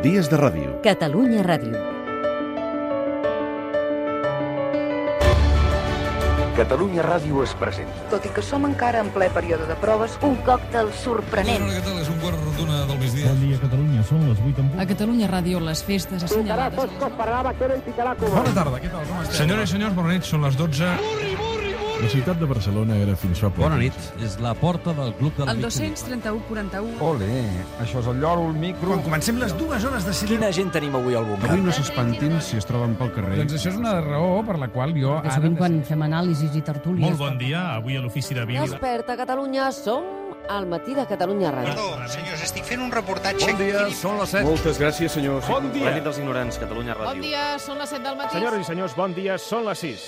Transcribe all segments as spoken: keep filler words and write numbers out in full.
Dies de ràdio. Catalunya Ràdio. Catalunya Ràdio es presenta. Tot i que som encara en ple període de proves, un còctel sorprenent. Hola, què tal? És un quart d'una del migdia. Bon dia, Catalunya. Són les vuit en punt. A Catalunya Ràdio, les festes assenyalades. Bona tarda, què tal? Com esteu? Senyores i senyors, bona nit. Són les dotze. La ciutat de Barcelona era fins fa poc. Bona nit. És la porta del Club del El dos-cents trenta-u quaranta-u. Ole, això és el lloro, el micro... Quan comencem les dues hores de cinema... Quina gent tenim avui al bomber? Avui no s'espantin si es troben pel carrer. Doncs això és una raó per la qual jo... Que sovint quan fem anàlisis i tertúlies... Molt bon dia, avui a l'Ofici de Vídeo. Desperta, Catalunya, som al matí de Catalunya Ràdio. Perdó, senyors, estic fent un reportatge... Bon dia, són les set. Moltes gràcies, senyors. Bon dia. La nit dels ignorants, Catalunya Ràdio. Bon dia, són les set del matí. Senyores i senyors, bon dia, són les sis.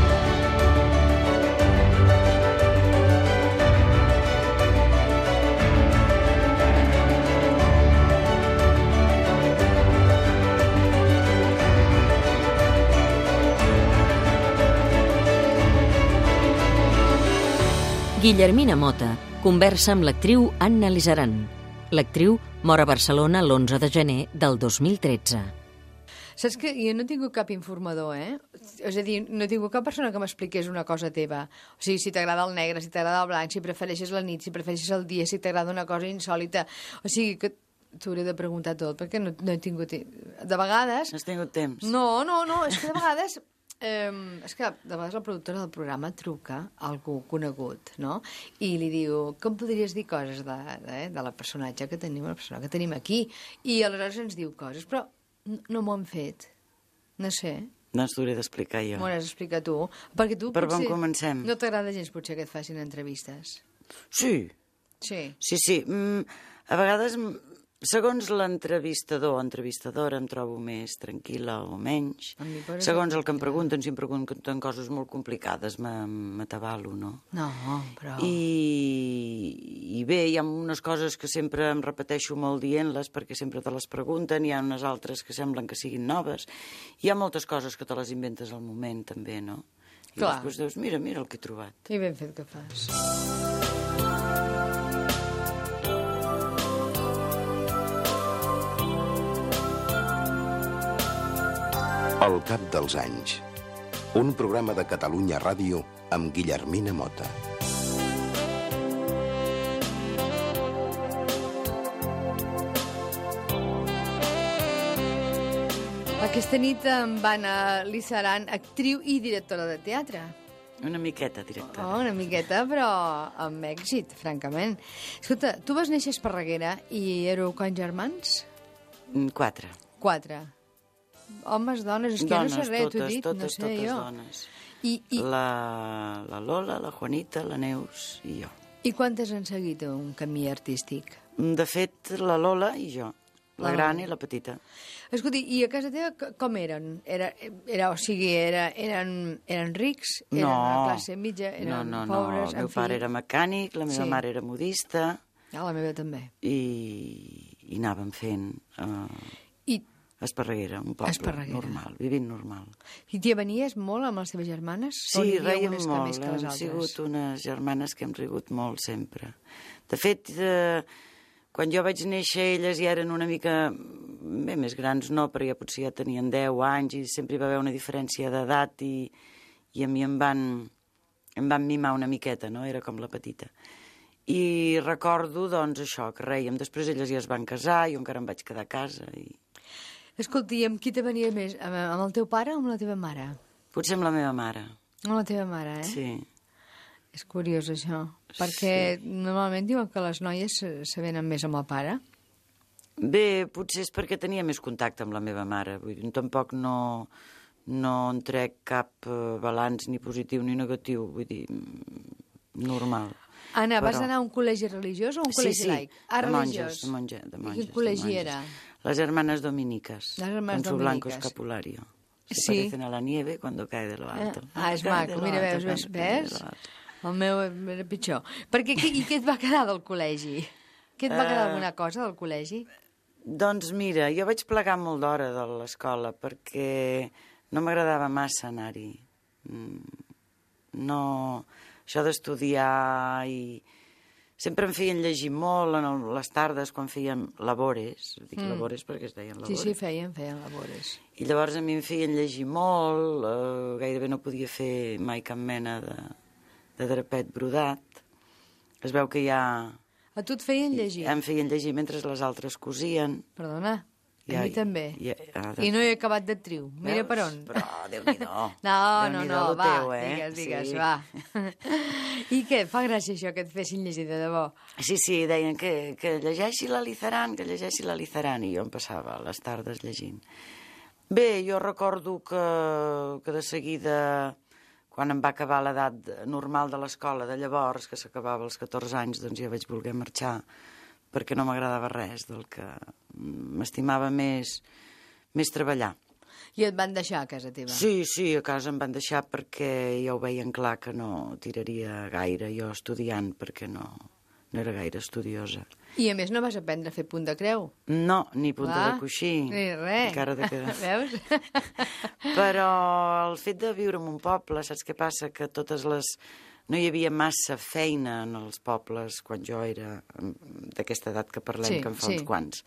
Guillermina Mota conversa amb l'actriu Anna Lizaran. L'actriu mor a Barcelona l'onze de gener del dos mil tretze. Saps que jo no he tingut cap informador, eh? És a dir, no he tingut cap persona que m'expliqués una cosa teva. O sigui, si t'agrada el negre, si t'agrada el blanc, si prefereixes la nit, si prefereixes el dia, si t'agrada una cosa insòlita. O sigui, que t'hauré de preguntar tot, perquè no, no he tingut... De vegades... No has tingut temps. No, no, no, és que de vegades... Eh, és que de vegades la productora del programa truca a algú conegut, no? I li diu, com podries dir coses de, de, de la personatge que tenim, la persona que tenim aquí? I aleshores ens diu coses, però no, no m'ho han fet. No sé. No ens t'hauré d'explicar jo. M'ho hauràs d'explicar tu. Perquè tu Per potser... on comencem? No t'agrada gens potser que et facin entrevistes. Sí. Sí. Sí, sí. Mm, a vegades, segons l'entrevistador o entrevistadora, em trobo més tranquil·la o menys. Segons el que em pregunten, si em pregunten coses molt complicades, m'atabalo, no? No, però... I, I bé, hi ha unes coses que sempre em repeteixo molt dient-les, perquè sempre te les pregunten, hi ha unes altres que semblen que siguin noves. Hi ha moltes coses que te les inventes al moment, també, no? I Clar. després dius, mira, mira el que he trobat. I ben fet que fas. El cap dels anys. Un programa de Catalunya Ràdio amb Guillermina Mota. Aquesta nit amb Anna Lizaran, actriu i directora de teatre. Una miqueta, directora. Oh, una miqueta, però amb èxit, francament. Escolta, tu vas néixer a Esparreguera i éreu quants germans? Quatre. Quatre. Homes, dones, és que dones, jo no sé res, totes, t'ho he dit, totes, no sé totes jo. dones. I, i... La, la Lola, la Juanita, la Neus i jo. I quantes han seguit un camí artístic? De fet, la Lola i jo. La, la gran i la petita. Escolta, i a casa teva com eren? Era, era, o sigui, era, eren, eren rics? Eren no, de classe mitja? Eren no, no, pobres? No, el meu pare era mecànic, la meva sí. mare era modista. Ah, la meva també. I, i anàvem fent... Uh, I... Esparreguera, un poble Esparreguera. Normal, vivint normal. I t'hi venies molt amb les teves germanes? Sí, reiem molt. Hem altres? sigut unes germanes que hem rigut molt sempre. De fet, eh, quan jo vaig néixer, elles ja eren una mica... Bé, més grans no, però ja potser ja tenien deu anys i sempre hi va haver una diferència d'edat i, i a mi em van, em van mimar una miqueta, no? Era com la petita. I recordo, doncs, això, que reiem. Després elles ja es van casar, jo encara em vaig quedar a casa i... Escolta, i amb qui te venia més? Amb el teu pare o amb la teva mare? Potser amb la meva mare. Amb la teva mare, eh? Sí. És curiós, això. Perquè sí. Normalment diuen que les noies se venen més amb el pare. Bé, potser és perquè tenia més contacte amb la meva mare. Vull dir, tampoc no, no en trec cap balanç ni positiu ni negatiu. Vull dir, normal. Anna, Però... vas anar a un col·legi religiós o a un col·legi sí, sí. laic? Ah, de religiós. monges, de, monge, de monges. I quin col·legi era? Les hermanas dominicas. Les hermanas con su blanco dominicas. escapulario. Se sí. parecen a la nieve cuando cae de lo alto. Ah, és maco. Mira, veus, veus, ves? El meu era pitjor. Perquè, I què et va quedar del col·legi? Què et va quedar alguna cosa del col·legi? Doncs mira, jo vaig plegar molt d'hora de l'escola perquè no m'agradava massa anar-hi. No... Això d'estudiar i sempre em feien llegir molt en el, les tardes quan fèiem labores, dic Mm. labores perquè es deien labores. Sí, sí, feien, feien labores. I llavors a mi em feien llegir molt, eh, gairebé no podia fer mai cap mena de, de drapet brodat. Es veu que ja... A tu et feien llegir? Em feien llegir mentre les altres cosien. Perdona, a Ja, mi també. ja, ja, I no he acabat d'actriu. Mira Veus? per on. Però, Déu-n'hi-do. No, no, Déu-n'hi-do no, lo va, teu, eh? digues, digues, Sí. va. I què, fa gràcia això que et fessin llegir de debò? Sí, sí, deien que, que llegeixi la Lizaran, que llegeixi la Lizaran, i jo em passava les tardes llegint. Bé, jo recordo que, que de seguida, quan em va acabar l'edat normal de l'escola, de llavors, que s'acabava als catorze anys, doncs ja vaig voler marxar, perquè no m'agradava res del que m'estimava més, més treballar. I et van deixar a casa teva? Sí, sí, a casa em van deixar perquè ja ho veien clar que no tiraria gaire jo estudiant, perquè no, no era gaire estudiosa. I a més no vas aprendre a fer punt de creu? No, ni punta Clar, de coixí. ni res. Encara de que... Veus? Però el fet de viure en un poble, saps què passa? Que totes les... No hi havia massa feina en els pobles quan jo era d'aquesta edat que parlem, Sí, que en fa sí. uns quants.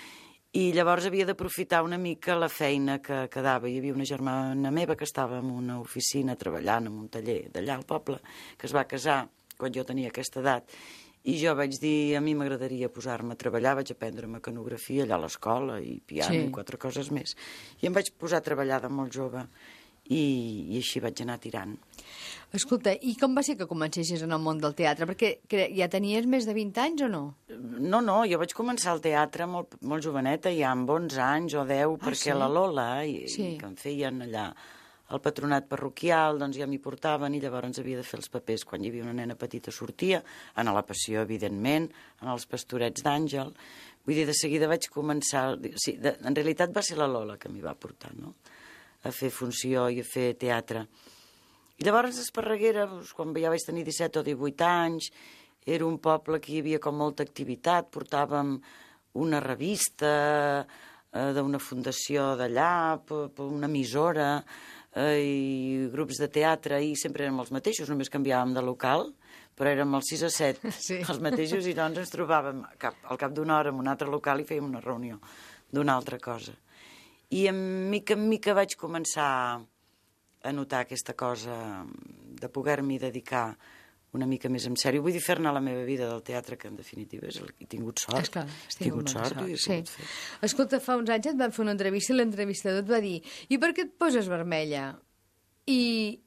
I llavors havia d'aprofitar una mica la feina que quedava. Hi havia una germana meva que estava en una oficina treballant en un taller d'allà al poble, que es va casar quan jo tenia aquesta edat. I jo vaig dir, a mi m'agradaria posar-me a treballar, vaig aprendre mecanografia allà a l'escola i piano Sí. i quatre coses més. I em vaig posar a treballar de molt jove i, i així vaig anar tirant. Escolta, i com va ser que comencessis en el món del teatre? Perquè cre- ja tenies més de vint anys o no? No, no, jo vaig començar al teatre molt, molt joveneta, ja amb onze anys o deu, Ah, perquè sí? la Lola, i, Sí. i que em feien allà al patronat parroquial, doncs ja m'hi portaven i llavors havia de fer els papers. Quan hi havia una nena petita sortia, en la Passió, evidentment, en els Pastorets d'Àngel. Vull dir, de seguida vaig començar... Sí, de, en realitat va ser la Lola que m'hi va portar, no?, a fer funció i a fer teatre. I llavors Esparreguera, doncs, quan ja vaig tenir disset o divuit anys, era un poble que hi havia com molta activitat, portàvem una revista eh, d'una fundació d'allà, p- p- una emissora, eh, i grups de teatre, i sempre érem els mateixos, només canviàvem de local, però érem els sis o set, Sí. els mateixos, i doncs ens trobàvem cap, al cap d'una hora en un altre local i fèiem una reunió d'una altra cosa. I en mica en mica vaig començar a notar aquesta cosa de poder-m'hi dedicar una mica més en sèrio. Vull dir, fer-ne la meva vida del teatre, que en definitiva és el que he tingut sort. Esclar, has he tingut tingut molta sort, i he sort, pogut sí. fer. Escolta, fa uns anys et van fer una entrevista i l'entrevistador et va dir i per què et poses vermella? I,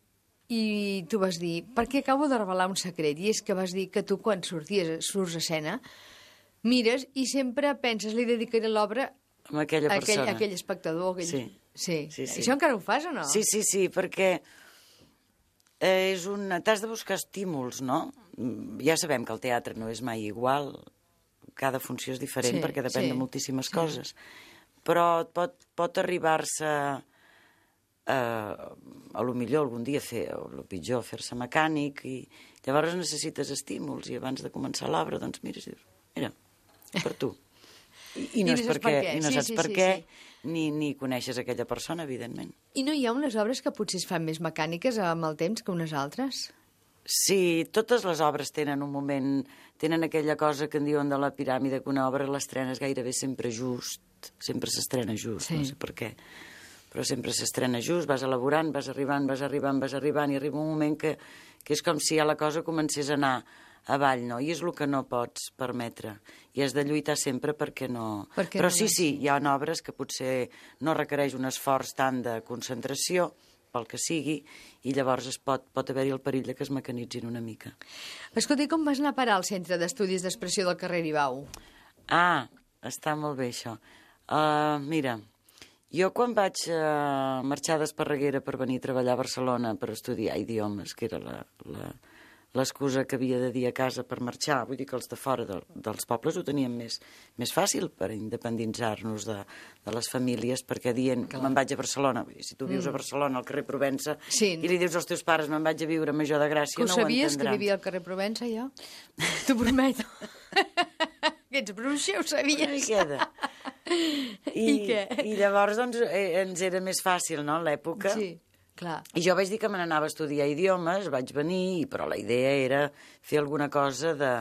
i tu vas dir, perquè acabo de revelar un secret, i és que vas dir que tu quan sorties, surts a escena, mires i sempre penses, li dedicaré l'obra Amb aquella a aquell, persona. a aquell espectador. Aquell... Sí. Sí. Sí, sí. Això encara ho fas o no? Sí, sí, sí, perquè eh, és una... t'has de buscar estímuls, no? Mm, Ja sabem que el teatre no és mai igual, cada funció és diferent Sí, perquè depèn sí, de moltíssimes sí. coses, però pot, pot arribar-se eh, a lo millor algun dia fer, o lo pitjor, fer-se mecànic, i llavors necessites estímuls, i abans de començar l'obra, doncs mires i dius, mira, per tu. I, i no, I no és saps perquè, per què. i no Sí, saps sí, per sí, què, sí. ni, ni coneixes aquella persona, evidentment. I no hi ha unes obres que potser es fan més mecàniques amb el temps que unes altres? Sí, totes les obres tenen un moment, tenen aquella cosa que en diuen de la piràmide, que una obra l'estrenes gairebé sempre just, sempre s'estrena just, Sí. no sé per què, però sempre s'estrena just, vas elaborant, vas arribant, vas arribant, vas arribant, i arriba un moment que, que és com si ja la cosa comencés a anar avall, no? I és el que no pots permetre. I has de lluitar sempre perquè no... Perquè Però no sí, vagi. sí, hi ha obres que potser no requereix un esforç tant de concentració, pel que sigui, i llavors es pot, pot haver-hi el perill de que es mecanitzin una mica. Escolta, i com vas anar a parar al Centre d'Estudis d'Expressió del carrer Ibau? Ah, està molt bé això. Uh, mira, jo quan vaig uh, marxar d'Esparreguera per venir a treballar a Barcelona per estudiar idiomes, que era la, la, l'excusa que havia de dir a casa per marxar, vull dir que els de fora de, dels pobles ho tenien més, més fàcil per independitzar-nos de, de les famílies, perquè dient me'n vaig a Barcelona, vull dir, si tu vius Mm. a Barcelona al carrer Provença Sí. i li dius als teus pares me'n vaig a viure a Major de Gràcia, Que ho no ho sabies, que entendran. vivia al carrer Provença, jo? T'ho prometo. Que ets bruixa, ho sabies? Una miqueta. I, I què? I llavors doncs, eh, ens era més fàcil, no?, en l'època. Sí, clar. I jo vaig dir que me n'anava a estudiar idiomes, vaig venir, però la idea era fer alguna cosa de,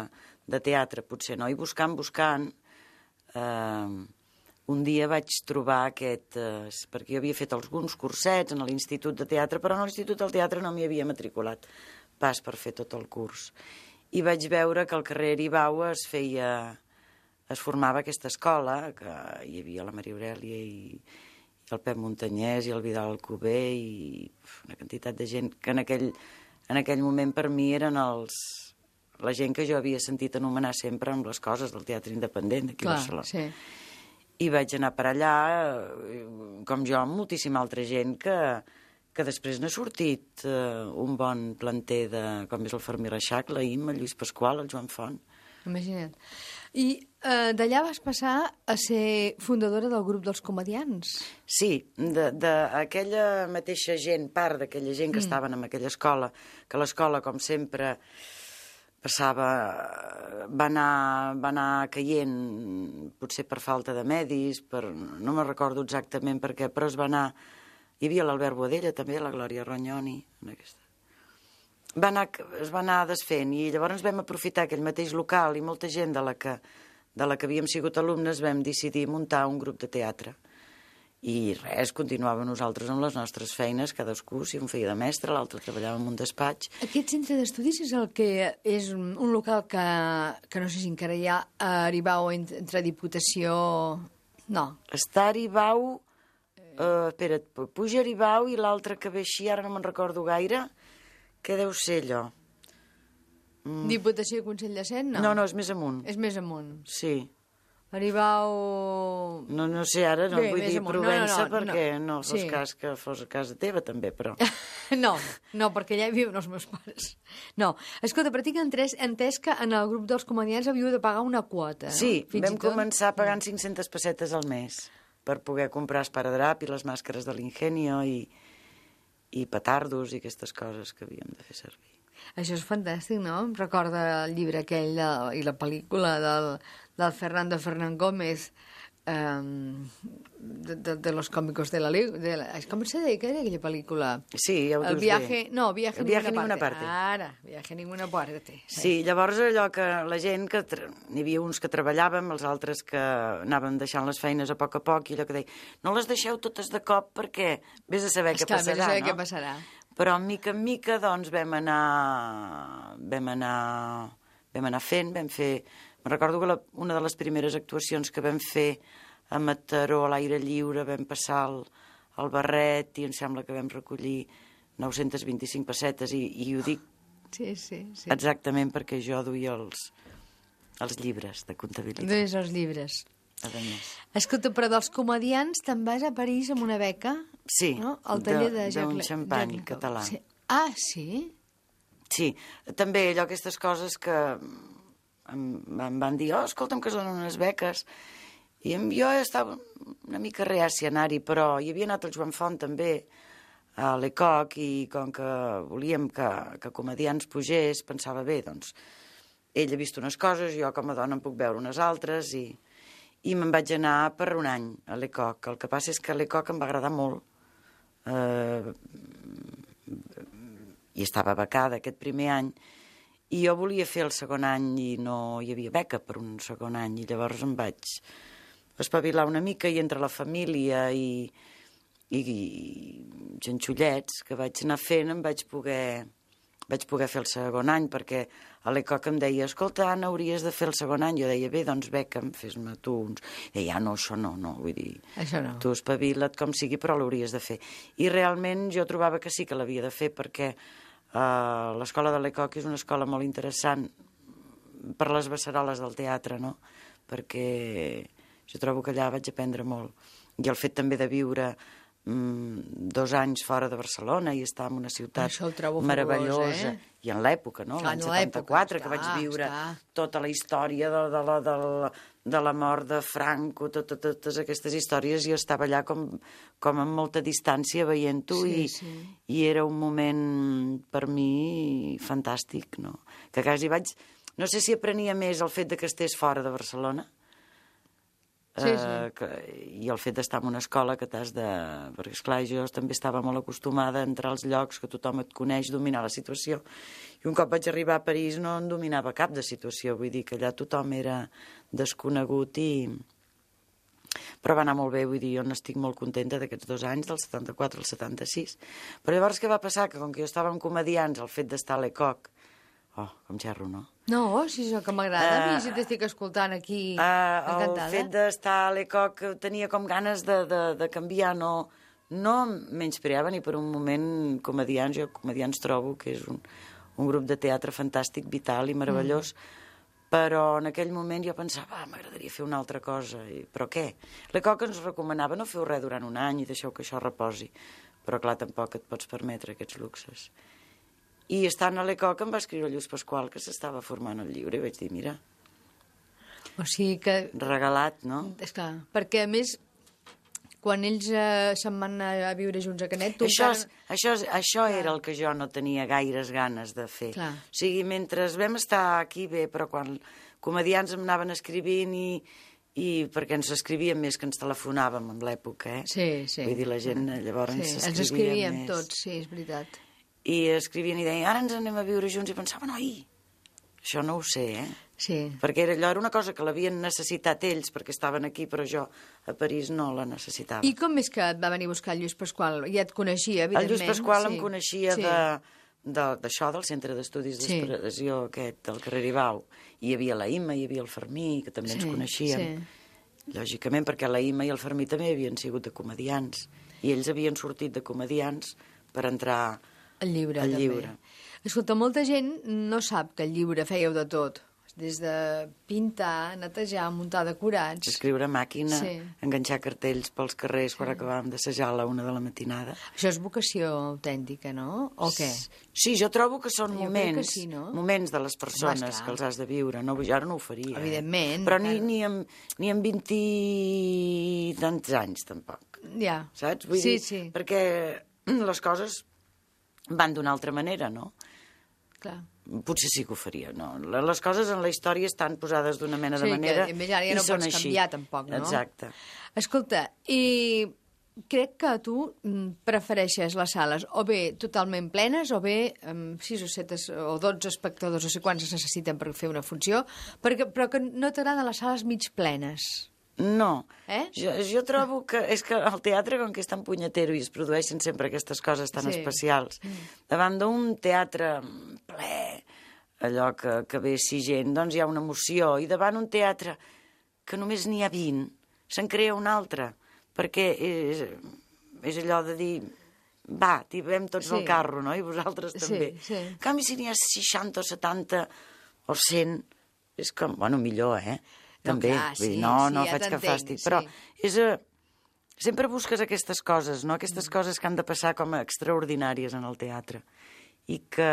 de teatre, potser no, i buscant, buscant, eh, un dia vaig trobar aquest... Eh, perquè jo havia fet alguns cursets en l'Institut de Teatre, però en l'Institut del Teatre no m'hi havia matriculat pas per fer tot el curs. I vaig veure que al carrer Aribau es feia... es formava aquesta escola, que hi havia la Maria Aurèlia i, i el Pep Montanyès i el Vidal Alcover i una quantitat de gent que en aquell, en aquell moment per mi eren els, la gent que jo havia sentit anomenar sempre amb les coses del teatre independent d'aquí a Barcelona. Sí. I vaig anar per allà, com jo, amb moltíssima altra gent que, que després n'ha sortit eh, un bon planter de, com és el Fermí Reixac, la Imma, el Lluís Pasqual, el Joan Font. Imagina't. I eh, d'allà vas passar a ser fundadora del grup dels comedians. Sí, d'aquella mateixa gent, part d'aquella gent que mm. estaven en aquella escola, que l'escola, com sempre, passava, va anar, va anar caient, potser per falta de medis, per, no me'n recordo exactament per què, però es va anar... Hi havia l'Albert Boadella, també, la Glòria Rognoni, en aquesta... Va anar, es va anar desfent i llavors vam aprofitar aquell mateix local i molta gent de la que, de la que havíem sigut alumnes vam decidir muntar un grup de teatre. I res, continuàvem nosaltres amb les nostres feines, cadascú, si un feia de mestre, l'altre treballava en un despatx. Aquest centre d'estudis és el que és un local que, que no sé si encara hi ha a Aribau entre Diputació... No. Està a Aribau, eh, espera't, puja a Aribau i l'altre que ve així, ara no me'n recordo gaire... Què deu ser allò? Mm. Diputació i Consell de Cent, no? No, no, és més amunt. És més amunt. Sí. Arribau... No, no sé, ara no Bé, vull dir Provença, no, no, no, perquè no, no fos sí. cas que fos a casa teva, també, però... no, no, perquè allà hi viuen els meus pares. No. Escolta, però tinc entès, entès que en el grup dels comedians havíeu de pagar una quota, no? Sí, Fins vam començar pagant cinc-centes pessetes al mes per poder comprar esparadrap i les màscares de l'Ingenio i... i petardos i aquestes coses que havíem de fer servir. Això és fantàstic, no? Em recorda el llibre aquell de, i la pel·lícula del, del Fernando Fernán Gómez, um, de, de, de los cómicos de la... De la com se deia que era aquella pel·lícula? Sí, ja ho dius el viaje, bé. No, viaje, el viaje ninguna, ninguna parte. parte. Ara, viaje ninguna parte. Sí. sí, llavors allò que la gent, que n'hi havia uns que treballàvem, els altres que anàvem deixant les feines a poc a poc, i allò que deia, no les deixeu totes de cop perquè vés a saber és què que, passarà, vés a saber no? què passarà. Però mica en mica, doncs, vam anar, vam anar, vam anar fent, vam fer... Me'n recordo que la, una de les primeres actuacions que vam fer a Mataró, a l'aire lliure, vam passar el, el barret i em sembla que vam recollir nou-centes vint-i-cinc pessetes i, i ho dic sí, sí, sí. exactament perquè jo duia els, els llibres de comptabilitat. Duies els llibres. A més. Escolta, però dels comedians te'n vas a París amb una beca? Sí, no? Al taller de, de, d'un xampany Jacques... català. Sí. Ah, sí? Sí, també allò, aquestes coses que em, em van dir, oh, escolta'm, que són unes beques, i em, jo estava una mica reàcia a anar-hi, però hi havia anat el Joan Font també a l'E C O C, i com que volíem que, que comedians pugés, pensava, bé, doncs, ell ha vist unes coses, jo com a dona en puc veure unes altres, i, i me'n vaig anar per un any a l'E C O C. El que passa és que a l'E C O C em va agradar molt, eh, i estava becada aquest primer any, i jo volia fer el segon any i no hi havia beca per un segon any, i llavors em vaig espavilar una mica, i entre la família i, i, i genxullets que vaig anar fent em vaig poder, vaig poder fer el segon any, perquè a l'E C O C em deia, escolta, Anna, hauries de fer el segon any. Jo deia, bé, doncs beca'm, fes-me tu uns... I deia, ah, no, això no, no, vull dir, això no. Tu espavila't com sigui, però l'hauries de fer. I realment jo trobava que sí que l'havia de fer, perquè uh, l'escola de l'E C O C és una escola molt interessant per les beceroles del teatre, no? Perquè jo trobo que allà vaig aprendre molt. I el fet també de viure dos anys fora de Barcelona i estar en una ciutat meravellosa, eh? I en l'època, no? L'any setanta-quatre, que vaig viure està. tota la història de, de, la, de, la, de la mort de Franco, tot, tot, totes aquestes històries, i estava allà com, com amb molta distància veient-ho, sí, i, sí. i era un moment per mi fantàstic, no? Que quasi vaig... No sé si aprenia més el fet de que estés fora de Barcelona, Sí, sí. Eh, que, I el fet d'estar en una escola que t'has de... Perquè, esclar, jo també estava molt acostumada a entrar als llocs que tothom et coneix, dominar la situació. I un cop vaig arribar a París no en dominava cap de situació, vull dir que allà tothom era desconegut i... Però va anar molt bé, vull dir, jo n'estic molt contenta d'aquests dos anys, del setanta-quatre al setanta-sis. Però llavors què va passar? Que com que jo estava amb comedians, el fet d'estar a l'E-Coq... Oh, com xerro, no? No, si és el que m'agrada, uh, a mi si t'estic escoltant aquí, uh, encantada. El fet d'estar a l'E-Coq tenia com ganes de, de, de canviar, no, no menyspreava ni per un moment comedians. Jo comedians trobo que és un, un grup de teatre fantàstic, vital i meravellós, mm. però en aquell moment jo pensava, ah, m'agradaria fer una altra cosa. I, però què? L'E-Coq ens recomanava no feu res durant un any i deixeu que això reposi. Però clar, tampoc et pots permetre aquests luxes. I estant a l'E-Coq em va escriure Lluís Pasqual que s'estava formant el llibre i vaig dir, mira, o sigui que... regalat, no? Esclar, perquè a més, quan ells eh, se'n van anar a viure junts a Canet... Tu això, encara... això, això era el que jo no tenia gaires ganes de fer. Clar. O sigui, mentre vam estar aquí bé, però quan comedians em anaven escrivint i, i perquè ens escrivíem més que ens telefonàvem en l'època, eh? Sí, sí. Vull dir, la gent llavors sí, s'escrivia ens escrivíem més. tots, sí, és veritat. I escrivien i deien, ara ens anem a viure junts, i pensava, noi, això no ho sé, eh? Sí. Perquè era, allò era una cosa que l'havien necessitat ells, perquè estaven aquí, però jo a París no la necessitava. I com és que et va venir a buscar el Lluís Pasqual? Ja et coneixia, evidentment. El Lluís Pasqual sí. em coneixia sí. d'això, de, de, del Centre d'Estudis d'Expressió sí. aquest, del carrer Ribau. I hi havia la Imma, hi havia el Fermí, que també sí, ens coneixien. Sí. Lògicament, perquè la Imma i el Fermí també havien sigut de comedians. I ells havien sortit de comedians per entrar... El llibre, el també. llibre. Escolta, molta gent no sap que el llibre fèieu de tot. Des de pintar, netejar, muntar decorats... Escriure a màquina, sí. enganxar cartells pels carrers sí. quan acabàvem d'assajar a la una de la matinada. Això és vocació autèntica, no? O què? Sí, jo trobo que són jo moments, que sí, no? moments de les persones que els has de viure. No, jo ara no ho faria. Evidentment. Eh? Però ni, ni, amb, ni amb vint i tants anys, tampoc. Ja. Saps? Vull sí, dir, sí. perquè les coses van d'una altra manera, no? Clar. Potser sí que ho faria, no? Les coses en la història estan posades d'una mena sí, de manera que, ja, ja no i són pots així. Canviar, tampoc, no? Exacte. Escolta, i crec que tu prefereixes les sales o bé totalment plenes o bé amb sis o set o dotze espectadors, o sé quants es necessiten per fer una funció, perquè, però que no t'agraden les sales mig plenes. No, eh? jo, jo trobo que és que el teatre, com que és tan punyetero i es produeixen sempre aquestes coses tan sí. especials, mm. davant d'un teatre ple, allò que, que ve si gent, doncs hi ha una emoció, i davant un teatre que només n'hi ha vint, se'n crea un altre, perquè és, és allò de dir, va, tibem tots sí. al carro, no? I vosaltres també. Sí, sí. En canvi, si n'hi ha seixanta o setanta o cent, és com, bueno, millor, eh? També, no, clar, sí, no, sí, no ja faig cap fàstic, sí. però és, uh, sempre busques aquestes coses, no? Aquestes mm. coses que han de passar com a extraordinàries en el teatre i que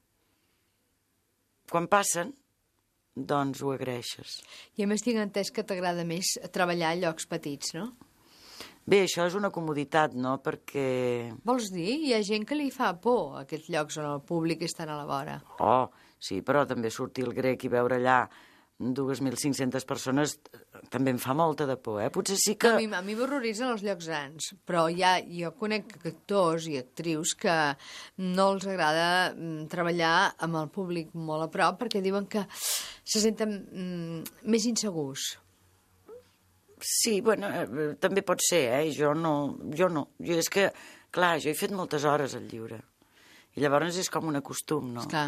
quan passen, doncs ho agraeixes. I a més tinc entès que t'agrada més treballar a llocs petits, no? Bé, això és una comoditat, no? Perquè... Vols dir? Hi ha gent que li fa por a aquests llocs on el públic està a la vora. Oh, sí, però també sortir el Grec i veure allà dos mil cinc-centes persones també em fa molta de por, eh? Potser sí que... A mi, a mi m'horroritzen els llocs grans, però ja, jo conec actors i actrius que no els agrada mm, treballar amb el públic molt a prop perquè diuen que se senten mm, més insegurs. Sí, bueno, eh, també pot ser, eh? Jo no, jo no. Jo és que, clar, jo he fet moltes hores al lliure. I llavors és com un acostum, no? Esclar.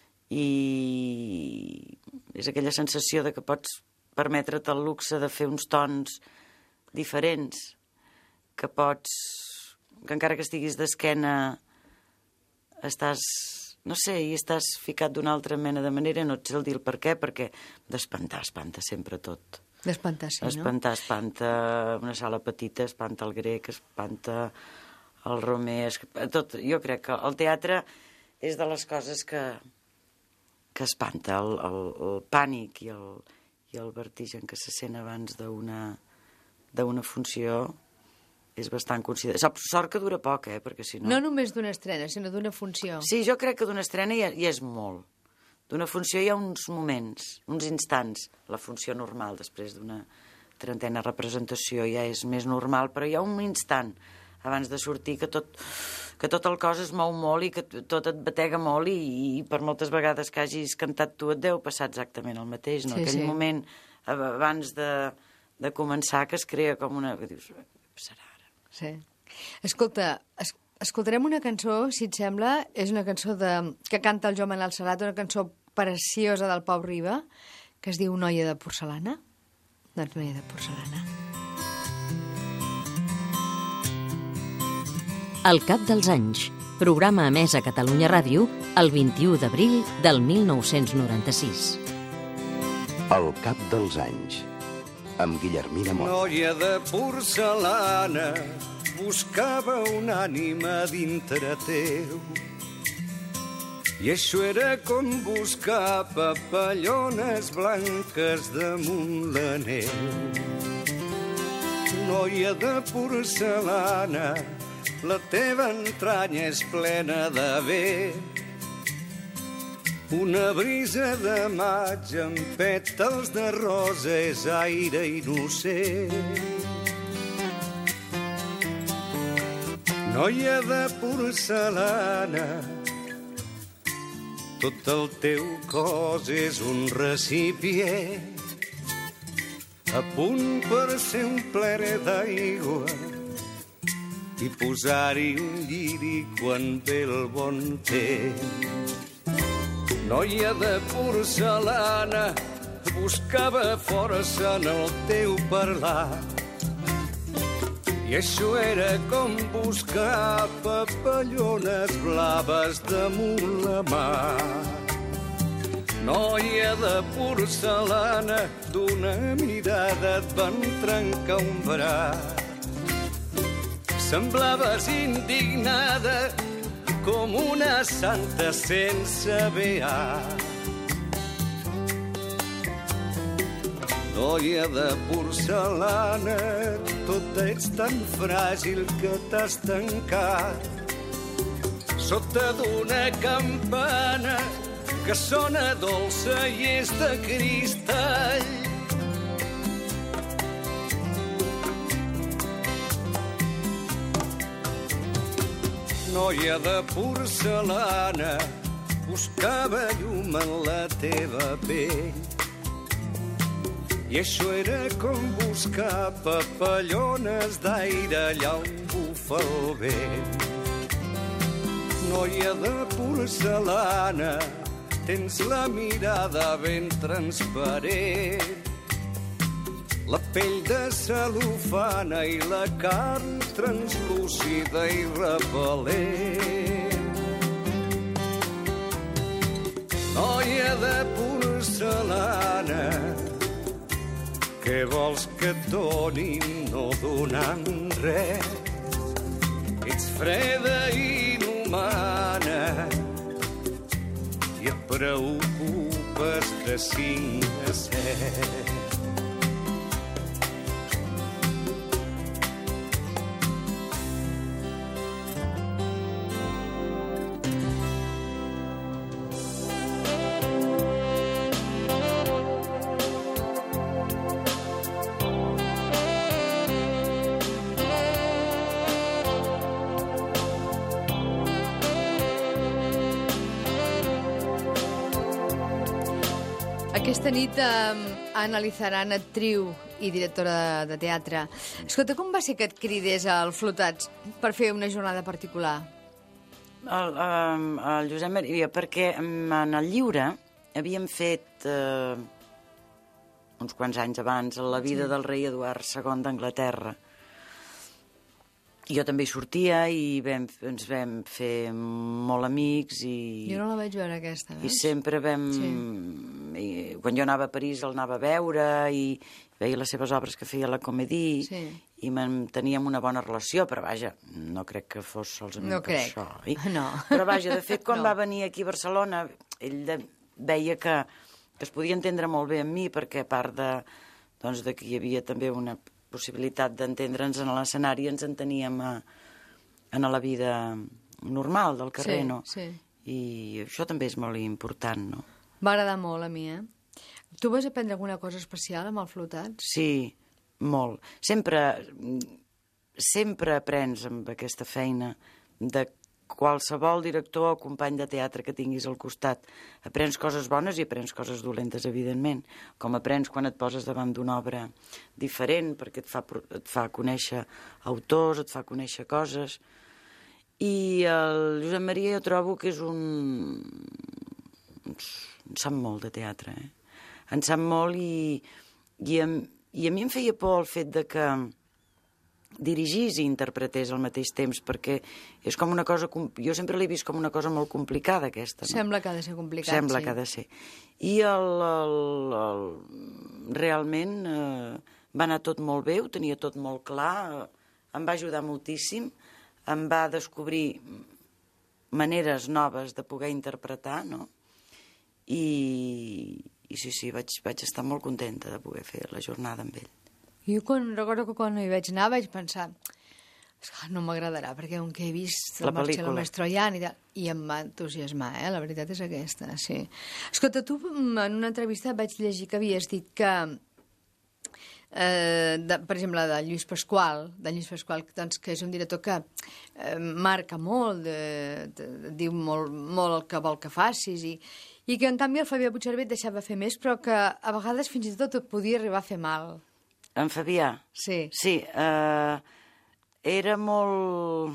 I és aquella sensació de que pots permetre't el luxe de fer uns tons diferents, que pots, que encara que estiguis d'esquena estàs, no sé, i estàs ficat d'una altra mena de manera, no et sé el dir el per què, perquè d'espantar espanta sempre tot. D'espantar, sí, no? Espantar espanta una sala petita, espanta el Grec, espanta el Romer, tot. Jo crec que el teatre és de les coses que que espanta, el, el, el pànic i el, i el vertigen que se sent abans d'una d'una funció és bastant considerat. Sort que dura poc, eh? Perquè si no... No només d'una estrena, sinó d'una funció. Sí, jo crec que d'una estrena ja, ja és molt. D'una funció hi ha uns moments, uns instants, la funció normal després d'una trentena representació ja és més normal, però hi ha un instant abans de sortir que tot, que tot el cos es mou molt i que tot et batega molt i, i per moltes vegades que hagis cantat tu et deu passar exactament el mateix, no? Sí, Aquell sí. moment abans de, de començar que es crea com una... que dius, passarà ara. Sí. Escolta, es, escoltarem una cançó, si et sembla, és una cançó de, que canta el Joan Manel Serrat, una cançó preciosa del Pau Riba, que es diu Noia de porcelana. Doncs Noia de porcelana. El cap dels anys, programa emès a Catalunya Ràdio el vint-i-u d'abril del mil nou-cents noranta-sis. El cap dels anys, amb Guillermina Mota. Noia de porcelana, buscava una ànima dintre teu. I això era com buscar papallones blanques damunt la neu. Noia de porcelana, la teva entranya és plena de vent. Una brisa de maig amb pètals de rosa és aire innocent. Noia de porcelana, tot el teu cos és un recipient a punt per ser un pler d'aigua i posar-hi un lliri quan ve el bon temps. Noia de porcelana, buscava força en el teu parlar. I això era com buscar papallones blaves damunt la mar. Noia de porcelana, d'una mirada et van trencar un braç. Semblaves indignada com una santa sense beat. Noia de porcelana, tot ets tan fràgil que t'has tancat sota d'una campana que sona dolça i és de cristall. Noia de porcelana, buscava llum en la teva pell. I això era com buscar papallones d'aire allà on bufa el vent. Noia de porcelana, tens la mirada ben transparent. La pell de cel·lofana i la carn translúcida i repel·lent. Noia de porcelana, què vols que et donin no donant res? Ets freda i inhumana i et preocupes de cinc a set. Aquesta nit eh, Anna Lizaran, actriu i directora de, de teatre. Escolta, com va ser que et cridés al Flotats per fer una jornada particular? El, el, el Josep Maria, perquè en el llibre havíem fet eh, uns quants anys abans La vida sí. del rei Eduard segon d'Anglaterra. Jo també hi sortia i vam, ens vam fer molt amics i... Jo no la vaig veure aquesta, veus? I sempre vam... Sí. I, quan jo anava a París el anava a veure i veia les seves obres que feia a la Comédie sí. i teníem una bona relació, però vaja, no crec que fos solament no per crec. això. I, no. Però vaja, de fet, quan no. va venir aquí a Barcelona, ell de, veia que, que es podia entendre molt bé amb mi, perquè a part de, doncs, de que hi havia també una possibilitat d'entendre'ns en l'escenari, ens enteníem a, a la vida normal del carrer, sí, no? Sí. I això també és molt important, no? Va agradar molt a mi, eh? Tu vas aprendre alguna cosa especial amb el Flotats? Sí, molt. Sempre, sempre aprens amb aquesta feina de qualsevol director o company de teatre que tinguis al costat. Aprens coses bones i aprens coses dolentes, evidentment, com aprens quan et poses davant d'una obra diferent, perquè et fa, et fa conèixer autors, et fa conèixer coses. I el Josep Maria jo trobo que és un... en sap molt de teatre, eh? En sap molt i, i, a, i a mi em feia por el fet de que dirigís i interpretés al mateix temps, perquè és com una cosa... Jo sempre l'he vist com una cosa molt complicada, aquesta. No? Sembla que ha de ser complicat, Sembla sí. que ha de ser. I el, el, el, realment eh, va anar tot molt bé, ho tenia tot molt clar, em va ajudar moltíssim, em va descobrir maneres noves de poder interpretar, no? I, i sí, sí, vaig, vaig estar molt contenta de poder fer la jornada amb ell. Jo quan, recordo que quan hi vaig anar vaig pensar no m'agradarà, perquè un que he vist el Marcello Mastroianni i, i em va entusiasmar, eh? La veritat és aquesta, sí. Escolta, tu en una entrevista vaig llegir que havies dit que eh, de, per exemple, de Lluís Pasqual, de Lluís Pasqual, doncs, que és un director que eh, marca molt, de, de, de, diu molt, molt el que vol que facis, i, i que en canvi el Fabià Puigcerver et deixava fer més, però que a vegades fins i tot et podia arribar a fer mal. En Fabià? Sí. Sí, eh, era molt...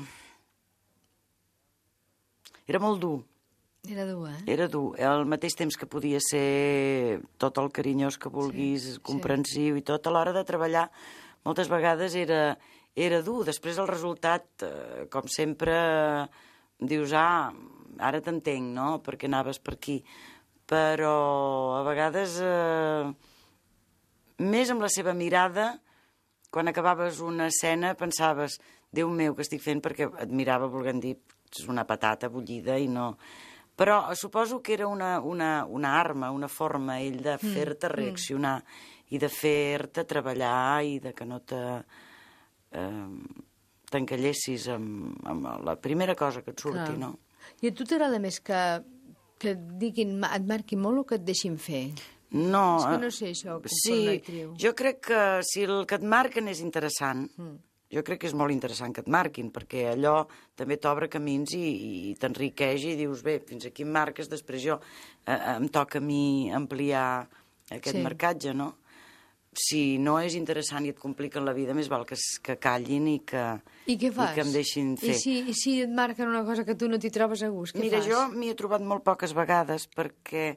Era molt dur. Era dur, eh? Era dur. Al mateix temps que podia ser tot el carinyós que vulguis, sí, comprensiu, sí, i tot, a l'hora de treballar, moltes vegades era, era dur. Després el resultat, eh, com sempre, dius, ah, ara t'entenc, no?, perquè anaves per aquí. Però a vegades... Eh, més amb la seva mirada, quan acabaves una escena pensaves, Déu meu, què estic fent, perquè et mirava volent dir, és una patata bullida i no... Però suposo que era una, una, una arma, una forma, ell, de fer-te reaccionar mm. i de fer-te treballar i de que no te eh, t'encallessis amb, amb la primera cosa que et surti, Clar. No? I a tu t'agrada més que, que et diguin, et marquin molt o que et deixin fer? No, és que no sé això, com sí, una actriu. Jo crec que si el que et marquen és interessant, mm. jo crec que és molt interessant que et marquin, perquè allò també t'obre camins i, i t'enriqueix i dius, bé, fins aquí em marques, després jo eh, em toca a mi ampliar aquest sí. marcatge, no? Si no és interessant i et compliquen la vida, més val que, que callin i que, I què fas? I que em deixin fer. I si, I si et marquen una cosa que tu no t'hi trobes a gust, què Mira, fas? Mira, jo m'hi he trobat molt poques vegades perquè...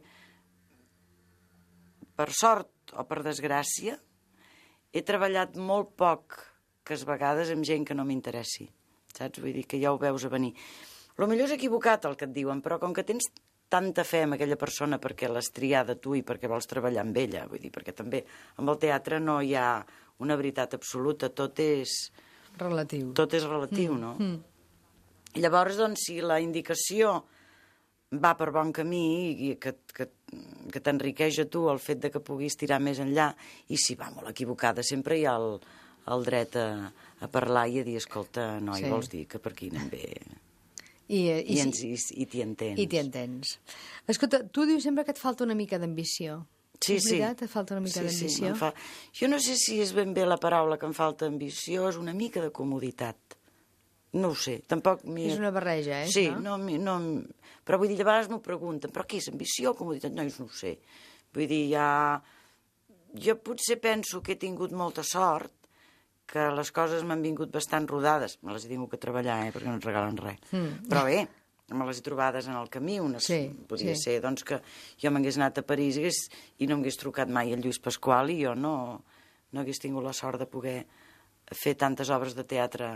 per sort o per desgràcia, he treballat molt poc que a vegades amb gent que no m'interessi, saps? Vull dir que ja ho veus a venir. Lo millor és equivocat el que et diuen, però com que tens tanta fe en aquella persona perquè l'has triada tu i perquè vols treballar amb ella, vull dir, perquè també amb el teatre no hi ha una veritat absoluta, tot és... Relatiu. Tot és relatiu, mm. no? Mm. Llavors, doncs, si la indicació va per bon camí i que, que, que t'enriqueix a tu el fet de que puguis tirar més enllà, i si va molt equivocada sempre hi ha el, el dret a, a parlar i a dir, escolta, noi, sí. vols dir que per aquí anem bé? I, i, I, ens, i, i t'hi entens. I t'hi entens. Escolta, tu dius sempre que et falta una mica d'ambició. Sí, és veritat? sí. Et falta una mica sí, d'ambició? Sí, fa... Jo no sé si és ben bé la paraula que em falta ambició, és una mica de comoditat. No ho sé, tampoc... És una barreja, eh? Sí, no? No, no, però vull dir, de vegades m'ho pregunten, però què és ambició o comoditat? No, no ho sé. Vull dir, ja... Jo potser penso que he tingut molta sort, que les coses m'han vingut bastant rodades. Me les he tingut que treballar, eh, perquè no ens regalen res. Mm. Però bé, me les he trobades en el camí. Unes... Sí, Podria sí. ser, doncs, que jo m'hagués anat a París i, hagués... i no m'hagués trucat mai el Lluís Pasqual i jo no, no hagués tingut la sort de poder fer tantes obres de teatre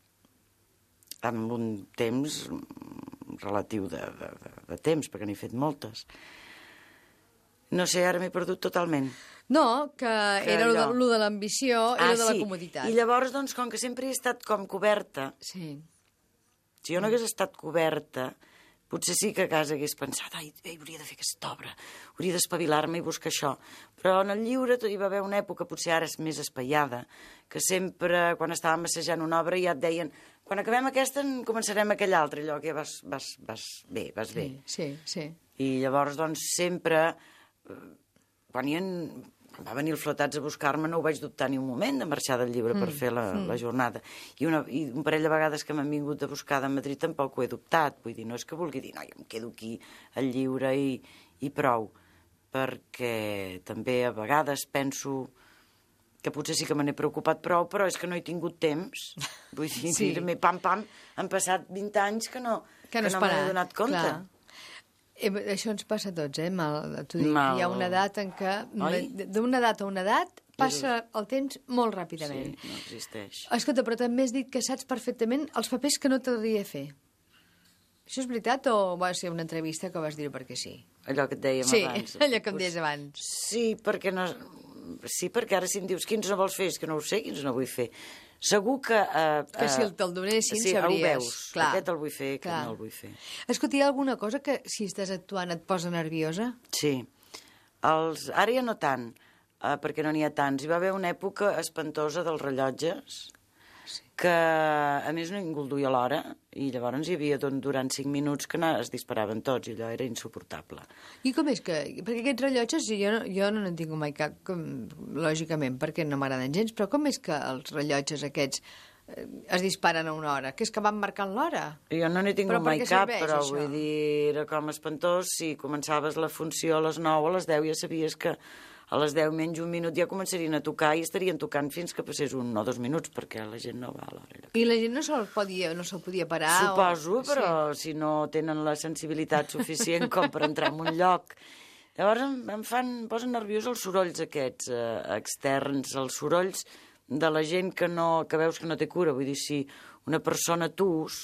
amb un temps relatiu de, de, de, de temps, perquè n'he fet moltes. No sé, ara m'he perdut totalment. No, que, que era allò de, de l'ambició i ah, de la sí. comoditat. I llavors, doncs, com que sempre he estat com coberta, sí. si jo no hagués estat coberta, potser sí que a casa hagués pensat, ai, ei, hauria de fer aquesta obra, hauria d'espavilar-me i buscar això. Però en el lliure hi va haver una època, potser ara és més espaiada, que sempre, quan estàvem assajant una obra, ja et deien, quan acabem aquesta en començarem aquella altra, allò que vas, vas, vas bé, vas bé. Sí, sí, sí. I llavors, doncs, sempre, quan, hi ha, va venir el Flotats a buscar-me, no ho vaig dubtar ni un moment de marxar del llibre mm. per fer la, mm. la jornada. I, una, I un parell de vegades que m'han vingut a buscar de Madrid tampoc ho he dubtat. Vull dir, no és que vulgui dir, no, jo em quedo aquí al llibre i, i prou. Perquè també a vegades penso que potser sí que me n'he preocupat prou, però és que no he tingut temps. Vull dir, sí. dir-me, pam, pam, han passat vint anys que no, que no, que no me n'he donat compte. Clar. Eh, això ens passa a tots, eh? Mal, t'ho dic. Mal. Hi ha una edat en què, d'una edat a una edat, passa el temps molt ràpidament. Sí, no existeix. Escolta, però també has dit que saps perfectament els papers que no t'agradaria fer. Això és veritat o va ser una entrevista que vas dir perquè sí? Allò que et dèiem sí, abans. Sí, allò que em deies abans. Sí, perquè no... Sí, perquè ara si em dius quins no vols fer, és que no ho sé, quins no vull fer. Segur que... Uh, uh, que si el te'l donessin, sí, sabries. Sí, ho veus. Clar. Aquest el vull fer, aquest Clar. no el vull fer. Escolta, hi ha alguna cosa que, si estàs actuant, et posa nerviosa? Sí. Els... Ara ja no tant, uh, perquè no n'hi ha tants. Hi va haver una època espantosa dels rellotges, sí. que a més ningú el duia a l'hora, i llavors hi havia durant cinc minuts que es disparaven tots, i allò era insuportable. I com és que... Perquè aquests rellotges, jo no, jo no en tinc mai cap, com, lògicament, perquè no m'agraden gens, però com és que els rellotges aquests eh, es disparen a una hora? Que és que van marcant l'hora? Jo no n'he tingut mai cap, però això? Vull dir, era com espantós, si començaves la funció a les nou, a les deu ja sabies que a les deu menys un minut ja començarien a tocar i estarien tocant fins que passés un o dos minuts, perquè la gent no va a l'hora. I la gent no se'l podia, no se'l podia parar? Suposo, o... però sí. si no tenen la sensibilitat suficient com per entrar en un lloc. Llavors em, em fan, em posen nerviós els sorolls aquests eh, externs, els sorolls de la gent que, no, que veus que no té cura. Vull dir, si una persona tus,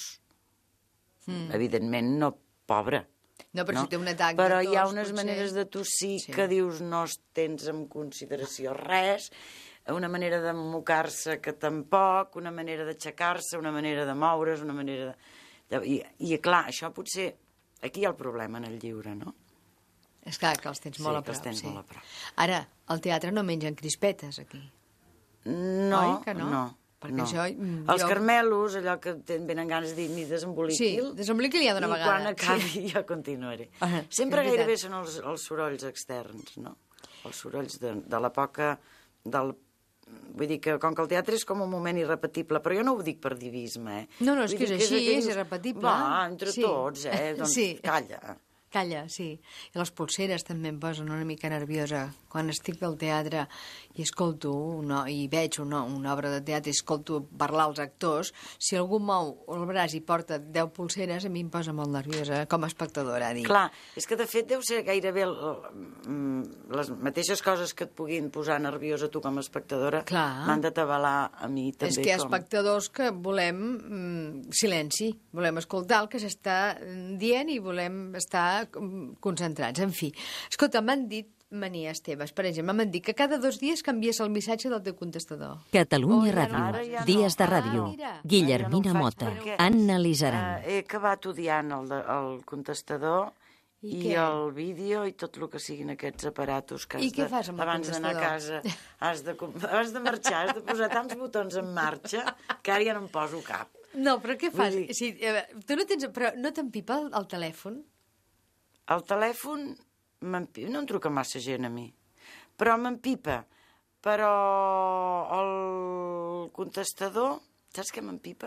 mm. evidentment no pobra, no, però no? Si té un atac però de tos, hi ha unes potser... maneres de tossir sí. que dius no tens en consideració res, una manera de mocar-se que tampoc, una manera d'aixecar-se, una manera de moure's, una manera de... I, I clar, això potser... Aquí hi ha el problema en el llibre, no? És clar que els tens molt sí, a prop. Sí, que els tens sí. molt a prop. Ara, al teatre no mengen crispetes, aquí. No, Oi que no? no. Perquè no. això... Els jo... carmelos, allò que venen ganes de dir, ni desemboliqui'l. Sí, desemboliqui'l ja d'una vegada. I quan acabi sí. ja continuaré. Ah, Sempre gairebé són els, els sorolls externs, no? Els sorolls de, de la poca... Del... Vull dir que, com que el teatre és com un moment irrepetible, però jo no ho dic per divisme, eh? No, no, és Vull que és així, que és, és irrepetible. Va, entre sí. tots, eh? Doncs sí. calla. Calla, sí. I les polseres també em posen una mica nerviosa. Quan estic al teatre i escolto una, i veig una, una obra de teatre i escolto parlar als actors, si algú mou el braç i porta deu polseres, a mi em posa molt nerviosa, com a espectadora, dic. Clar, és que de fet deu ser gairebé el, les mateixes coses que et puguin posar nerviosa tu com a espectadora m'han de tabalar a mi també. És que hi ha com... espectadors que volem mm, silenci, volem escoltar el que s'està dient i volem estar concentrats, en fi. Escolta, m'han dit manies teves, per exemple, m'han dit que cada dos dies canvies el missatge del teu contestador. Catalunya oh, Ràdio, ja no. Dies de ràdio, ah, Guillermina no Mota, perquè, Anna Lizaran. Uh, he acabat odiant el, de, el contestador i, i el vídeo i tot el que siguin aquests aparatos que has I què de, fas amb el abans d'anar a casa has de, has de marxar, has de posar tants botons en marxa que ara ja no em poso cap. No, però què fas? Dir... Sí, eh, tu no tens... Però no t'empipa el, el telèfon? El telèfon no em truca massa gent a mi, però m'empipa. Però el contestador, saps què m'empipa?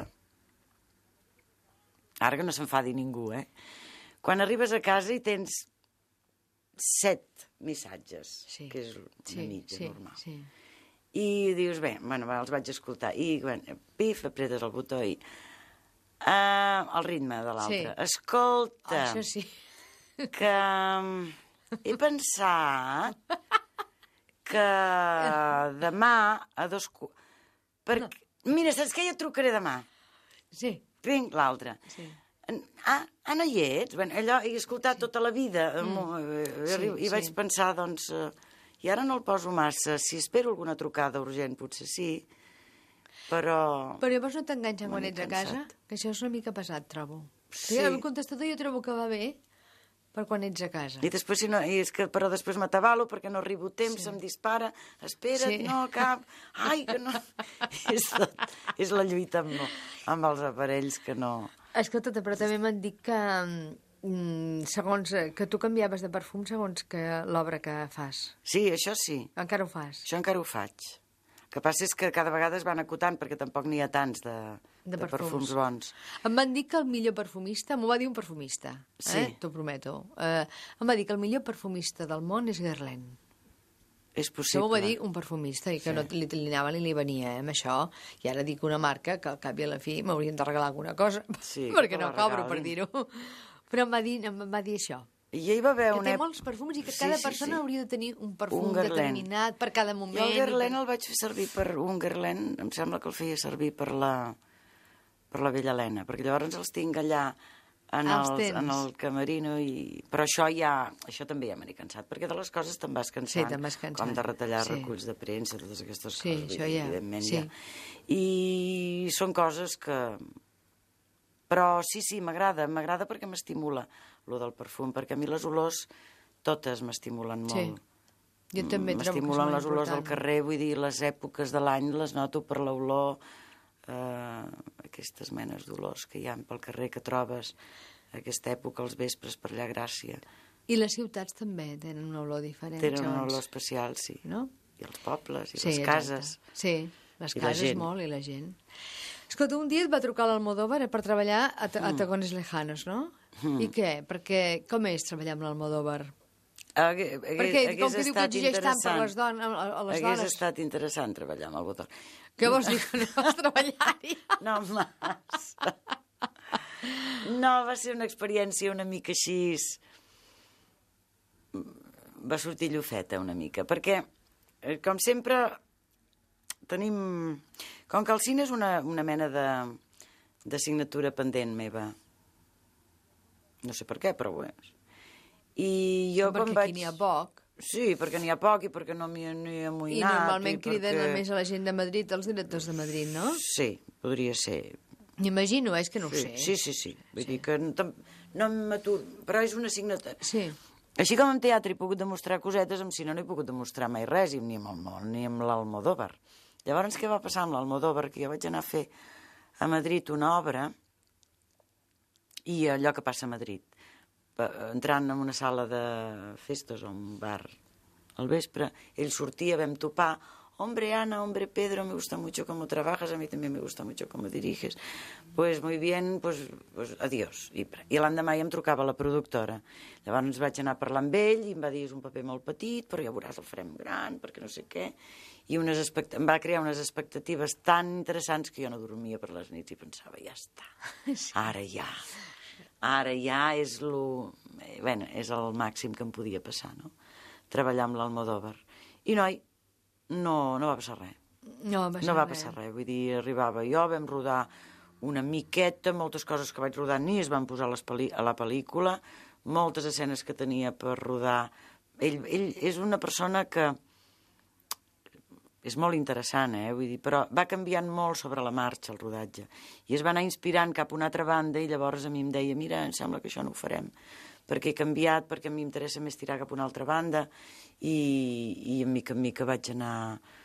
Ara que no s'enfadi ningú, eh? Quan arribes a casa i tens set missatges, sí. que és una sí, mitja sí, normal. Sí. I dius, bé, bueno, els vaig escoltar. I, bueno, pif, apretes el botó i... Uh, el ritme de l'altre. Sí. Escolta... Oh, això sí. que he pensat que demà a dos... Perquè... No. Mira, saps què? Ja et trucaré demà. Sí. Vinc, l'altre. Sí. Ah, ah, no hi ets? Bueno, allò he escoltat sí. tota la vida mm. sí, i vaig sí. pensar, doncs... Uh, I ara no el poso massa. Si espero alguna trucada urgent, potser sí, però... Però llavors no t'enganxen quan ets a casa? Que això és una mica pesat, trobo. Sí. El contestador jo trobo que va bé per quan ets a casa. I després, si no, i és que, però després m'atabalo perquè no arribo a temps, sí. em dispara, espera't, sí. no, cap, ai, que no... és, tot, és la lluita amb, amb els aparells que no... Escolta, però també m'han dit que, mm, segons eh, que tu canviaves de perfum segons que l'obra que fas. Sí, això sí. Encara ho fas? Això encara ho faig. El que passa és que cada vegada es van acotant perquè tampoc n'hi ha tants de, de, de perfums. perfums bons. Em van dir que el millor perfumista, m'ho va dir un perfumista, sí. eh? T'ho prometo. Eh, em va dir que el millor perfumista del món és Guerlain. És possible. Això m'ho va dir un perfumista i que sí. no li, li anava ni li venia, eh, amb això. I ara dic una marca que al cap i a la fi m'haurien de regalar alguna cosa, sí, perquè no cobro per dir-ho. Però em va dir, em va dir això. I ja hi va haver que una... té molts perfums i que cada sí, sí, persona sí. hauria de tenir un perfum un determinat per cada moment. Jo el Guerlain per... el vaig fer servir per... Un Guerlain em sembla que el feia servir per la, per la vella Helena, perquè llavors els tinc allà en, ah, els, en el camerino i... Però això ja... Això també ja me n'he cansat, perquè de les coses te'n vas cansant. Sí, te'n vas cansant. Com de retallar sí. reculls de premsa, totes aquestes sí, coses. Això ja. Evidentment sí. ja. I són coses que... Però sí, sí, m'agrada. M'agrada perquè m'estimula lo del perfum, perquè a mi les olors totes m'estimulen molt. Sí. Jo també trobo que és molt m'estimulen les olors important. del carrer, vull dir, les èpoques de l'any les noto per l'olor, eh, aquestes menes d'olors que hi ha pel carrer que trobes aquesta època, els vespres, per allà Gràcia. I les ciutats també tenen una olor diferent. Tenen una olor especial, sí. No? I els pobles, i sí, les cases. Exacte. Sí, les I cases molt, i la gent. Escolta, un dia et va trucar l'Almodóvar per treballar a, a mm. Tacones Lejanos, no? Mm. I què? Perquè com és treballar amb l'Almodóvar? Hagués, Perquè hagués com que diu que exigeix tant per les don a, a les hagués dones... estat interessant treballar amb Almodóvar. Què vols dir, que no vas treballar-hi? No, massa. No, va ser una experiència una mica així... Va sortir llufeta una mica, perquè, com sempre, tenim... Com que el cine és una, una mena de, de signatura pendent meva. No sé per què, però ho és. I jo perquè quan vaig... aquí n'hi ha poc. Sí, perquè n'hi ha poc i perquè no m'hi he amoïnat. I normalment i criden perquè... més a la gent de Madrid, els directors de Madrid, no? Sí, podria ser. M'imagino, és que no ho sí, sé. Sí, sí, sí. Vull sí. dir que no, no m'aturo, però és una signatura. Sí. Així com en teatre he pogut demostrar cosetes, amb cine no he pogut demostrar mai res, ni amb, el, ni amb l'Almodóvar. Llavors, què va passar amb l'Almodóvar? Que jo vaig anar a fer a Madrid una obra, i allò que passa a Madrid, entrant en una sala de festes o un bar al vespre, ell sortia, vam topar, hombre Ana, hombre Pedro, me gusta mucho cómo trabajas, a mí también me gusta mucho cómo diriges, pues muy bien, pues, pues adiós. I, i l'endemà ja em trucava la productora. Llavors vaig anar a parlar amb ell i em va dir, és un paper molt petit, però ja veuràs, el farem gran, perquè no sé què, i unes expect... em va crear unes expectatives tan interessants que jo no dormia per les nits i pensava, ja està, ara ja, ara ja és lo... Bueno, és el màxim que em podia passar, no? Treballar amb l'Almodóvar. I noi, no, no va passar res. No va passar, no va res. passar res. Vull dir, arribava jo, vam rodar una miqueta, moltes coses que vaig rodar ni es van posar a, les pel·li... a la pel·lícula, moltes escenes que tenia per rodar. Ell, ell és una persona que és molt interessant, eh? Vull dir, però va canviant molt sobre la marxa el rodatge. I es va anar inspirant cap a una altra banda i llavors a mi em deia, mira, em sembla que això no ho farem, perquè he canviat, perquè a mi m'interessa més tirar cap a una altra banda i, i en mica en mica vaig anar...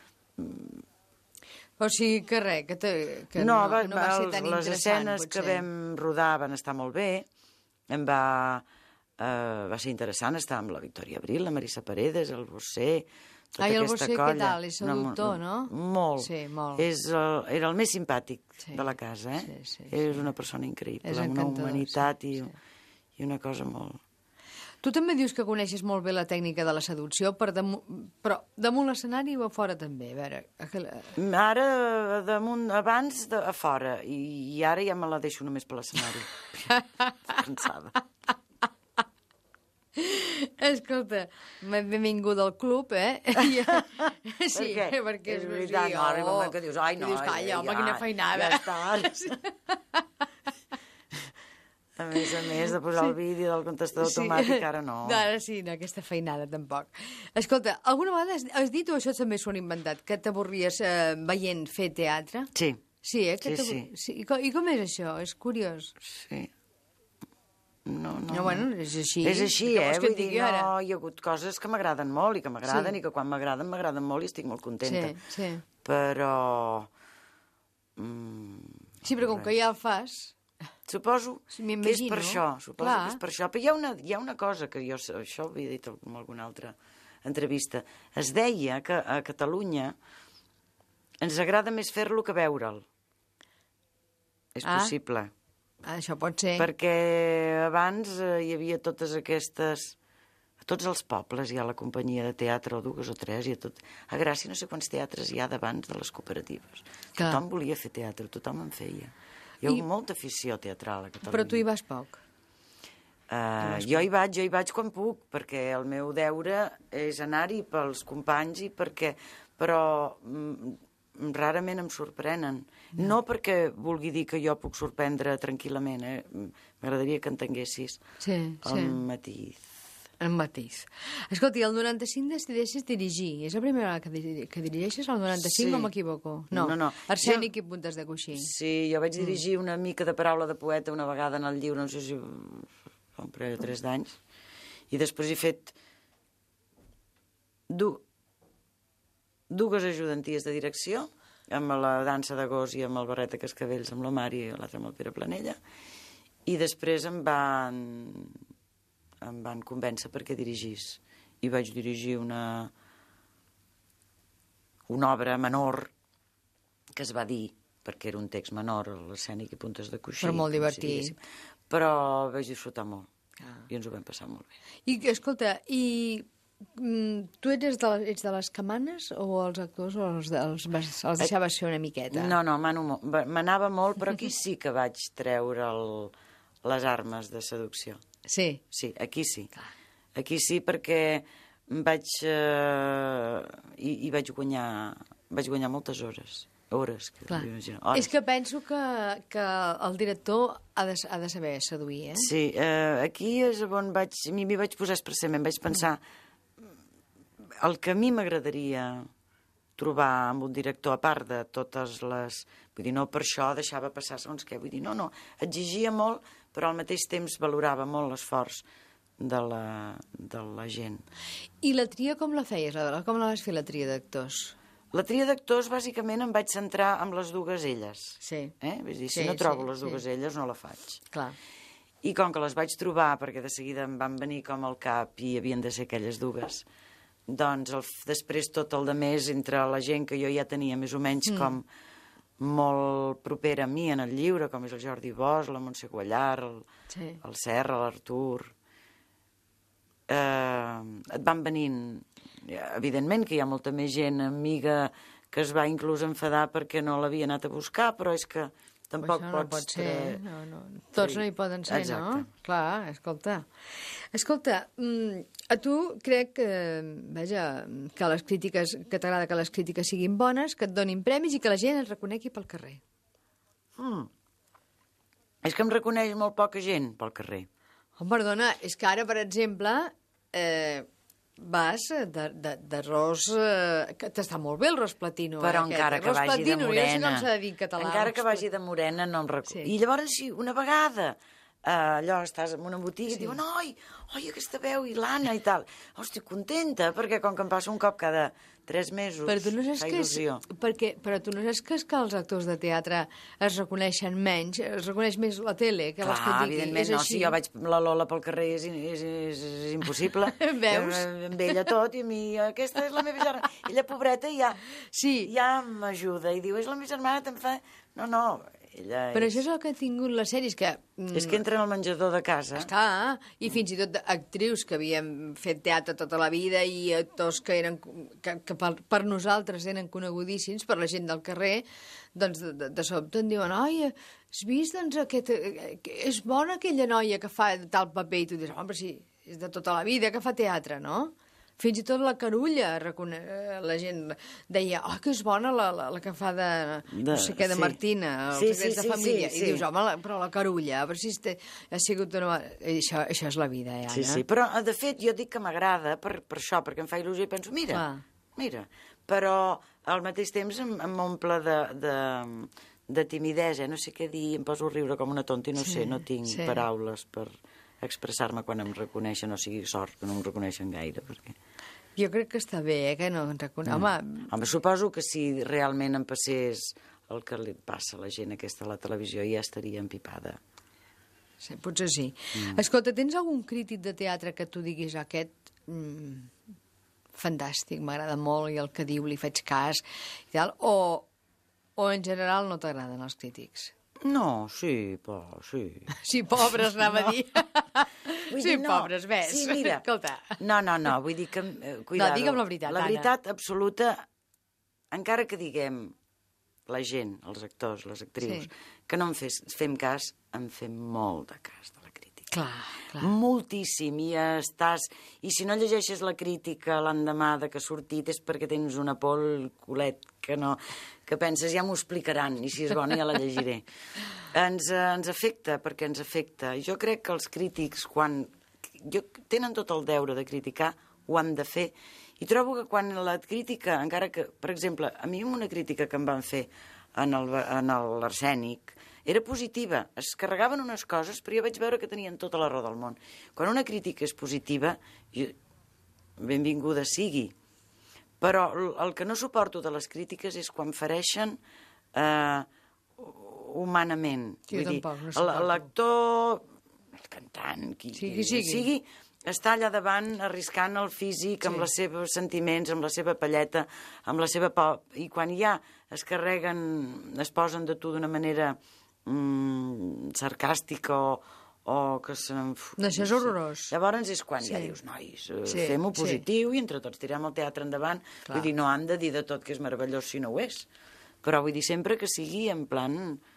O sigui que res, que, te, que no, no, va, no va ser tan les interessant, escenes potser. que vam rodar van estar molt bé, em va, eh, va ser interessant estar amb la Victòria Abril, la Marisa Paredes, el Bosé, tota Ai, el aquesta Bosé, colla. què tal? És seductor, no? Molt. Sí, molt. És el, era el més simpàtic sí. de la casa, eh? Sí, sí, és sí. una persona increïble, És amb una humanitat sí, i, sí. i una cosa molt... Tu també dius que coneixes molt bé la tècnica de la seducció, per damunt, però damunt l'escenari o a fora també? A veure... Ara, damunt, abans de, a fora, i, i ara ja me la deixo només per l'escenari. Cansada. Escolta, benvinguda al club, eh? I, sí, per què? perquè és veritat, no, arriba un moment que dius, ai, no, dius, calla, ja, home, quina feinada. Ja està. A més a més de posar sí. el vídeo del contestador sí. automàtic, ara no. Ara sí, no, aquesta feinada tampoc. Escolta, alguna vegada has, has dit, o això també s'ho han inventat, que t'avorries eh, veient fer teatre? Sí. Sí, eh? Que sí, sí. sí. I, com, I com és això? És curiós. Sí. No, no, no, bueno, és així. És així, eh? Vull dir, no, ara? Hi ha hagut coses que m'agraden molt i que m'agraden sí. i que quan m'agraden, m'agraden molt i estic molt contenta. Sí, sí. Però... Mm, sí, però com que ja el fas... suposo que és per això, suposo Clar. que és per això. Però hi ha una, hi ha una cosa que jo, això ho havia dit en alguna altra entrevista, es deia que a Catalunya ens agrada més fer-lo que veure'l. És ah. possible. Ah, això pot ser. Perquè abans eh, hi havia totes aquestes... A tots els pobles hi ha la companyia de teatre, o dues o tres, i a, tot... a Gràcia no sé quants teatres hi ha d'abans de les cooperatives. Clar. Tothom volia fer teatre, tothom en feia. Hi ha I... molta afició teatral a Catalunya. Però tu hi vas poc. Uh, jo hi vaig, jo hi vaig quan puc, perquè el meu deure és anar-hi pels companys i perquè... Però mm, rarament em sorprenen. No. no perquè vulgui dir que jo puc sorprendre tranquil·lament, eh? M'agradaria que entenguessis sí, el sí. matís. El matís. Escolti, el noranta-cinc decideixes dirigir. És la primera vegada que, dir que dirigeixes el noranta-cinc sí. o m'equivoco? No, no, no. Arsènic jo... i Puntes de Coixí. Sí, jo vaig dirigir mm. una mica de paraula de poeta una vegada en el llibre, no sé si fa un parell o tres d'anys, i després he fet du... dues ajudanties de direcció, amb la dansa de gos i amb el Barret de Cascavells, amb la Mari i l'altre amb el Pere Planella, i després em van... em van convèncer perquè dirigís. I vaig dirigir una una obra menor que es va dir, perquè era un text menor, l'Escènic i Puntes de Coixí. Però molt divertit. Però vaig disfrutar molt. Ah. I ens ho vam passar molt bé. I, escolta, i mm, tu ets de, les, ets de les que manes o els actors o els, els, els deixaves fer una miqueta? No, no, manava molt, però aquí sí que vaig treure el, les armes de seducció. Sí? Sí, aquí sí. Clar. Aquí sí perquè vaig... Eh, i, i vaig guanyar... Vaig guanyar moltes hores. Hores. Que hores. És que penso que, que el director ha de, ha de saber seduir, eh? Sí, eh, aquí és on vaig... M'hi vaig posar expressament, vaig pensar... El que a mi m'agradaria trobar amb un director, a part de totes les... Vull dir, no per això deixava passar segons què. Vull dir, no, no, exigia molt, però al mateix temps valorava molt l'esforç de la, de la gent. I la tria com la feies? Com la vas fer, la tria d'actors? La tria d'actors, bàsicament, em vaig centrar en les dues elles. Sí. Eh? Vull dir, si sí, no trobo sí, les dues sí. elles, no la faig. Clar. I com que les vaig trobar, perquè de seguida em van venir com al cap i havien de ser aquelles dues, doncs el, després tot el de més entre la gent que jo ja tenia més o menys mm. com molt propera a mi en el lliure, com és el Jordi Bosch, la Montse Guallar, el, sí. el Serra, l'Artur... Eh, et van venint... Evidentment que hi ha molta més gent amiga que es va inclús enfadar perquè no l'havia anat a buscar, però és que tampoc no pots... pot ser, tre... no, no. Tots sí. no hi poden ser, exacte. No? Clar, escolta. Escolta, a tu crec que, vaja, que les crítiques, que t'agrada que les crítiques siguin bones, que et donin premis i que la gent et reconegui pel carrer. Mm. És que em reconeix molt poca gent pel carrer. Oh, perdona, és que ara, per exemple, eh, vas d'arròs... Eh, que t'està molt bé el ros platino. Però eh, encara aquest. que vagi platino, de morena... Jo no sé com s'ha de dir en català. Encara que vagi de morena no em reconeix. Sí. I llavors, sí, una vegada... Uh, allò, estàs en una botiga sí. i diuen, oi, oi, aquesta veu i l'Anna i tal. Oh, estic contenta, perquè com que em passa un cop cada tres mesos, però tu no saps fa il·lusió. És, perquè, però tu no saps que, és que els actors de teatre es reconeixen menys, es reconeix més la tele que clar, les que et digui. Evidentment, és no, així. Si jo vaig la Lola pel carrer és, és, és, és impossible. Veus? Amb ella tot, i a mi, aquesta és la meva germana. Ella, pobreta, ja, sí. ja m'ajuda, i diu, és la meva germana, te'n fa... No, no... Ella però és... això és el que ha tingut les sèries que... És que entren al menjador de casa. Esclar, i fins i tot actrius que havien fet teatre tota la vida i actors que eren que, que per, per nosaltres eren conegudíssims, per la gent del carrer, doncs de, de, de sobte en diuen, oi, has vist doncs aquest... És bona aquella noia que fa tal paper, i tu dius, home, sí, és de tota la vida que fa teatre, no? Fins i tot la Carulla, la gent deia, oh, que és bona la, la, la que fa de, de no sé què, de sí. Martina, els sí, secrets sí, de família. Sí, sí, I sí. dius, home, la, però la Carulla, a veure si este, ha sigut una... Això, això és la vida, eh, Anna? Sí, sí, però de fet jo dic que m'agrada per, per això, perquè em fa il·lusió i penso, mira, ah. mira, però al mateix temps em, em omple de, de, de timidesa, no sé què dir, em poso a riure com una tonta i no sí, sé, no tinc sí. paraules per expressar-me quan em reconeixen, o sigui, sort que no em reconeixen gaire, perquè... Jo crec que està bé, eh, que no ens reconeix. Mm. Home... Home, suposo que si realment em passés el que li passa a la gent aquesta a la televisió ja estaria empipada. sí, potser sí. Mm. Escolta, tens algun crític de teatre que tu diguis aquest mm, fantàstic, m'agrada molt, i el que diu li faig cas, i tal, o, o en general no t'agraden els crítics? No, sí, però sí. Sí, pobres, anava no. a dir. Vull sí, dir, no. pobres, ves. Sí, mira. Escolta. No, no, no, vull dir que... Eh, cuidado. No, digue'm la veritat, La Anna. veritat absoluta, encara que diguem la gent, els actors, les actrius, sí. que no en fes, fem cas, en fem molt de cas de la crítica. Clar, clar. Moltíssim, i estàs... I si no llegeixes la crítica l'endemà de que ha sortit és perquè tens una por al culet que no... que penses, ja m'ho explicaran, i si és bona ja la llegiré. Ens, eh, ens afecta, perquè ens afecta. Jo crec que els crítics, quan jo, tenen tot el deure de criticar, ho han de fer. I trobo que quan la crítica, encara que, per exemple, a mi una crítica que em van fer en l'Arsènic, era positiva. Es carregaven unes coses, però jo vaig veure que tenien tota la raó del món. Quan una crítica és positiva, jo, benvinguda sigui. Però el que no suporto de les crítiques és quan fereixen eh, humanament. Sí, Vull dir, tampoc, no l'actor, el cantant, qui sigui, sigui. sigui, està allà davant arriscant el físic amb sí. els seus sentiments, amb la seva palleta, amb la seva por, i quan ja es carreguen, es posen de tu d'una manera mm, sarcàstica o o que se... No, això és horrorós. Llavors és quan sí. ja dius, nois, sí, fem-ho positiu sí. i entre tots tirem el teatre endavant. Clar. Vull dir, no han de dir de tot que és meravellós si no ho és. Però vull dir, sempre que sigui en plan...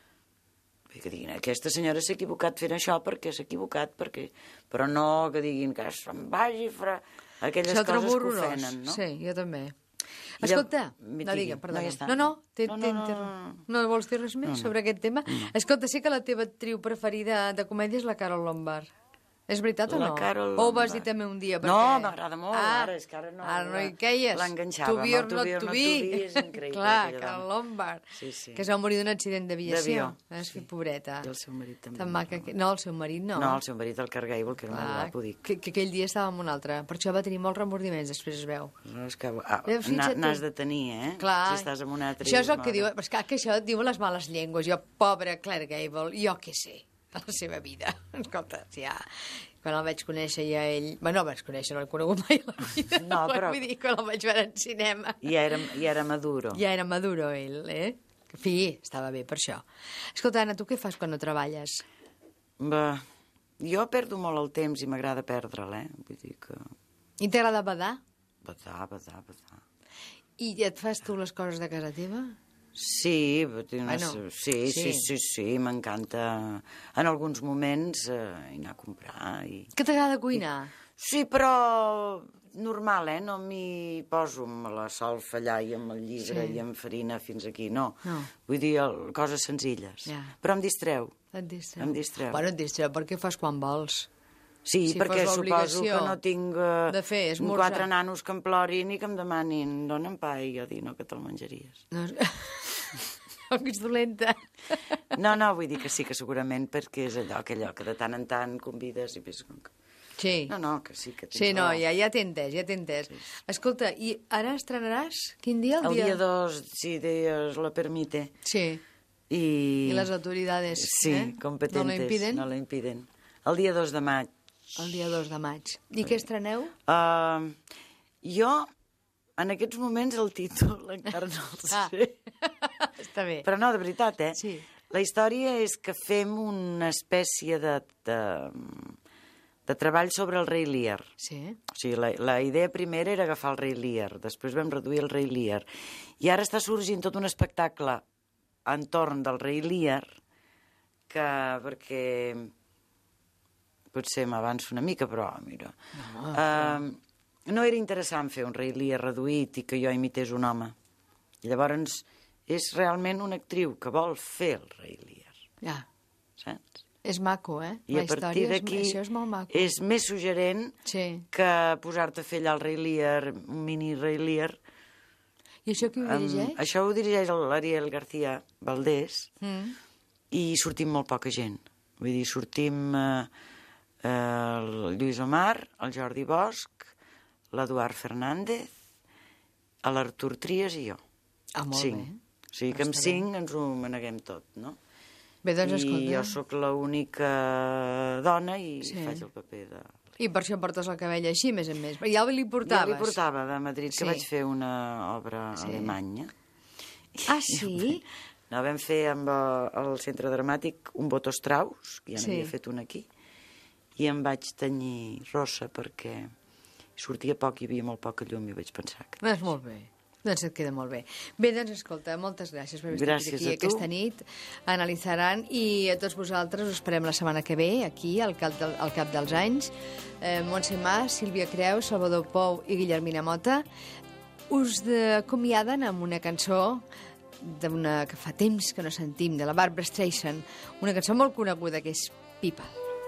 Que diguin, aquesta senyora s'ha equivocat fent això perquè s'ha equivocat, perquè... però no que diguin que se'n vagi fra... aquelles això coses que ofenen, no? Sí, jo també. Escolta, I no digue'm, perdona. No, ja no, no, te, no, te, no, te, no, no, no vols dir res més no, no. sobre aquest tema? No. Escolta, sé que la teva actriu preferida de comèdia és la Carol Lombard. És veritat o La no? Carol O ho vas Lombard. dir també un dia? No, Perquè... m'agrada molt, ah, ara, és que ara no... Ara no hi queies. L'enganxava, To be or not to be. és increïble. Clar, Carol Lombard, sí, sí. que es va morir d'un accident d'aviació. És sí. que pobreta. I el seu marit també. Tan maca que... No, el seu marit no. No, el seu marit, el Cargable, que era molt guapo, dic. Que, que aquell dia estava amb un altre. Per això va tenir molts remordiments, després es veu. No, és que ah, n'has de tenir, eh? Clar. Si estàs amb una altra... Això és el que diu... Però és que, que això diuen les males llengües. Jo, pobre Claire Gable, jo què sé, de la seva vida. Escolta, ja... Quan el vaig conèixer ja ell... Bé, no el vaig conèixer, no l'he conegut mai a la vida. No, però... Vull dir, quan el vaig veure en cinema... Ja era, ja era maduro. Ja era maduro, ell, eh? En fi, estava bé per això. Escolta, Anna, tu què fas quan no treballes? Bé, jo perdo molt el temps i m'agrada perdre'l, eh? Vull dir que... I t'agrada badar? Badar, badar, badar. I et fas tu les coses de casa teva? Sí, una... bueno, sí, sí, sí, sí, sí m'encanta en alguns moments eh, anar a comprar. I... Que t'agrada cuinar? I... Sí, però normal, eh? No m'hi poso amb la solfa allà i amb el llibre sí. i amb farina fins aquí, no. no. Vull dir, el, coses senzilles. Ja. Però em distreu. Et distreu. Em distreu. Bueno, et distreu perquè fas quan vols. Sí, si perquè suposo que no tinc uh, de fer, quatre nanos que em plorin i que em demanin dona'm pa i jo dic no, que te'l menjaries. No, no que ets dolenta. No, no, vull dir que sí, que segurament perquè és allò que, allò que de tant en tant convides i ves... Sí. No, no, que sí que... Sí, no, ja, ja t'he entès, ja t'he entès. Sí. Escolta, i ara estrenaràs? Quin dia? El, el dia... dia dos, si Dios lo permite. Sí. I... I les autoridades, sí, eh? competentes. No lo impiden? No lo impiden. El dia dos de maig. El dia dos de maig. I què estreneu? Uh, jo, en aquests moments, el títol encara no el sé. Ah. Està bé. Però no, de veritat, eh? Sí. La història és que fem una espècie de, de, de treball sobre el rei Lear. Sí. O sigui, la, la idea primera era agafar el rei Lear, després vam reduir el rei Lear. I ara està sorgint tot un espectacle entorn del rei Lear que, perquè... potser m'avanço una mica, però, mira... No, uh, no era interessant fer un rei Lear reduït i que jo imités un home. I llavors és realment una actriu que vol fer el rei Lear. Ja. Saps? És maco, eh? I la a partir d'aquí és, és molt maco. És més suggerent sí. que posar-te a fer allà el rei Lear, un mini rei Lear. I això qui ho dirigeix? Um, això ho dirigeix l'Ariel García Valdés mm. i sortim molt poca gent. Vull dir, sortim... Uh, el Lluís Omar, el Jordi Bosch, l'Eduard Fernández, l'Artur Trias i jo. Ah, molt cinc. bé. O sigui que amb cinc ens ho maneguem tot, no? Bé, doncs, escolta. I jo sóc l'única dona i sí. faig el paper de... I per això portes el cabell així, més en més. Ja li portaves? Ja li portava de Madrid, que sí. vaig fer una obra sí. alemanya. Ah, sí? No, vam fer amb el Centre Dramàtic un Boto Strauss, que ja n'havia sí. fet un aquí, i em vaig tenyir rossa perquè sortia poc i hi havia molt poca llum i vaig pensar que... És molt bé. Doncs et queda molt bé. Bé, doncs escolta, moltes gràcies per haver estat aquí aquesta nit. Analitzaran i a tots vosaltres us esperem la setmana que ve aquí, al cap, del, al cap dels anys. Eh, Montse Mas, Sílvia Creus, Salvador Pou i Guillermina Mota us acomiaden amb una cançó d'una que fa temps que no sentim, de la Barbra Streisand, una cançó molt coneguda que és People.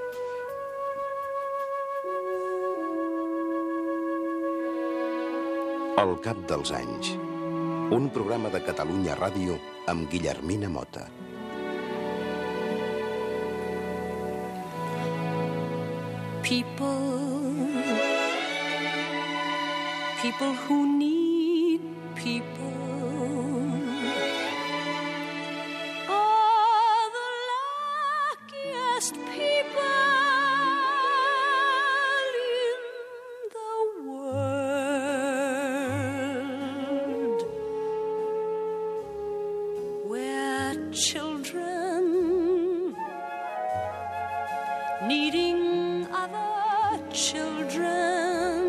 El cap dels anys. Un programa de Catalunya Ràdio amb Guillermina Mota. People, people who need people are the luckiest people in the world. Where children needing other children,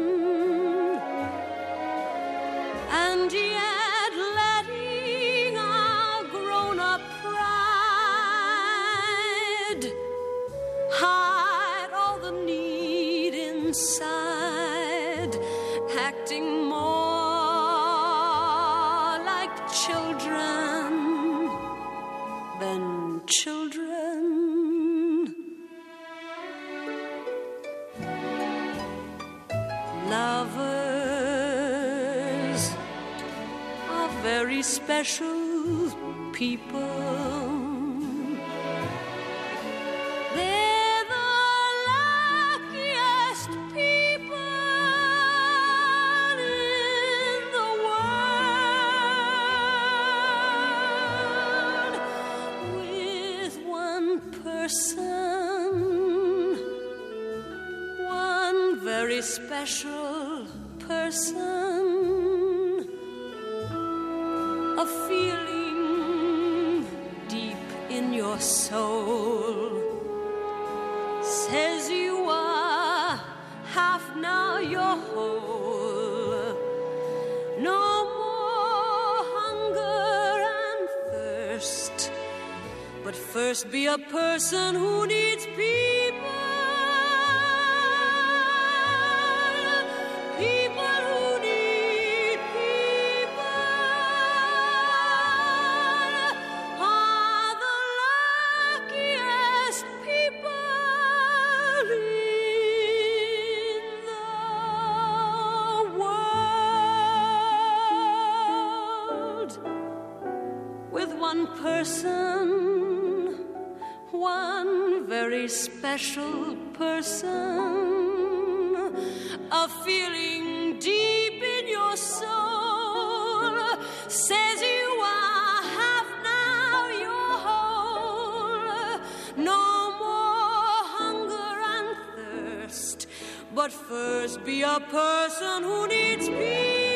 and yet letting our grown-up pride hide all the need inside, acting more like children than children. Lovers are very special people. They're the luckiest people in the world. With one person, one very special person, a feeling deep in your soul says you are half now you're whole. No more hunger and thirst, but first be a person who needs people. People who need people are the luckiest people in the world. With one person, one very special person, a feeling deep in your soul says you are half now you're whole. No more hunger and thirst, but first be a person who needs peace.